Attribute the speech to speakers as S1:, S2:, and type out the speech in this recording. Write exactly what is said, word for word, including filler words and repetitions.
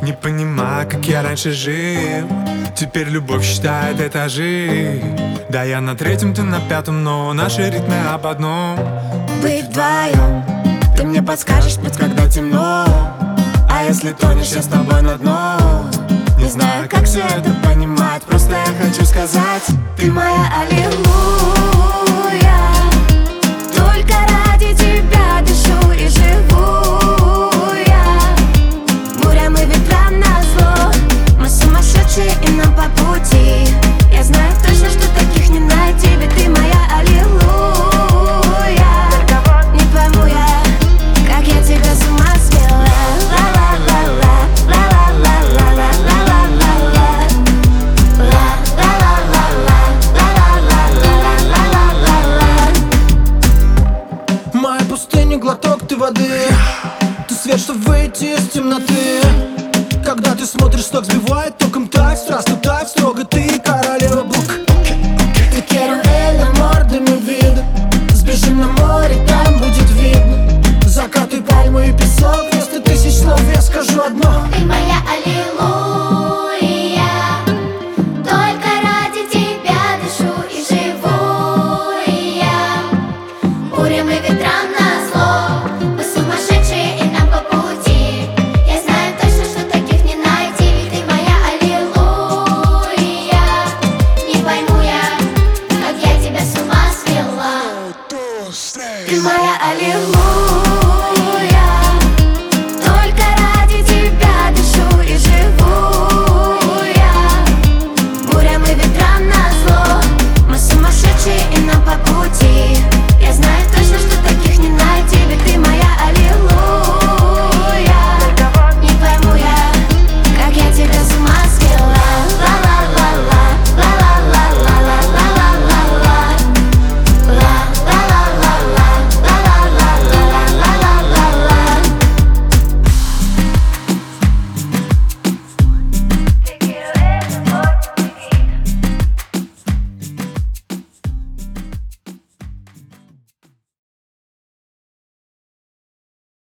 S1: Не понимаю, как я раньше жил. Теперь любовь считает этажи. Да, я на третьем, ты на пятом, но наши ритмы об одном.
S2: Быть вдвоем, ты мне подскажешь путь, когда темно. А если тонешь, я с тобой на дно. Не знаю, как все это понимать, просто я хочу сказать: ты моя аллилуйя. Только ради тебя дышу и живу я. Бурям и ветрам назло, мы сумасшедшие и нам по пути. Я знаю точно, что таких не найти, ведь ты моя аллилуйя. Не пойму я, как я тебя с ума свела.
S3: Моя пустыня, глоток ты воды. Ты свет, что выйти из темноты. Когда ты смотришь, ток сбивает током так страстно, так строго. Ты королева бук. Ты керуэль, мордами вида. Сбежим на море, там будет видно закаты, пальмы и песок. Вместо тысяч слов я скажу одно:
S2: Ты моя аллилуйя.